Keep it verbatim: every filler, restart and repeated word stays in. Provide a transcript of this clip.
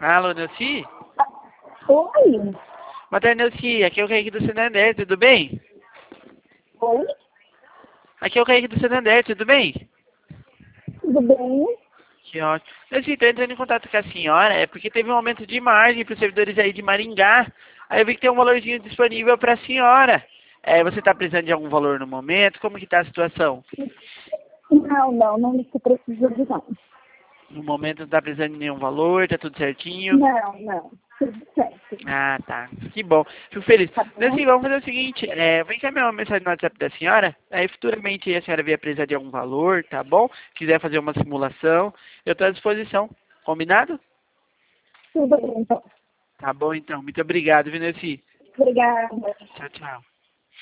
Alô, Nelci? Oi? Boa tarde, Nelci. Aqui é o Kaique do Santander, tudo bem? Oi? Aqui é o Kaique do Santander, tudo bem? Tudo bem? Que ótimo. Nelci, estou entrando em contato com a senhora, é porque teve um aumento de margem para os servidores aí de Maringá. Aí eu vi que tem um valorzinho disponível para a senhora. É, você está precisando de algum valor no momento? Como que está a situação? Não, não, não estou precisando não. No momento não está precisando de nenhum valor, tá tudo certinho? Não, não. Tudo certo. Ah, tá. Que bom. Fico feliz. Tá Então, bom? assim, vamos fazer o seguinte, é, vou encaminhar uma mensagem no WhatsApp da senhora, aí futuramente a senhora vier precisar de algum valor, tá bom? Quiser fazer uma simulação, eu estou à disposição. Combinado? Tudo bem, então. Tá bom, então. Muito obrigado, Vineci. Obrigada. Tchau, tchau.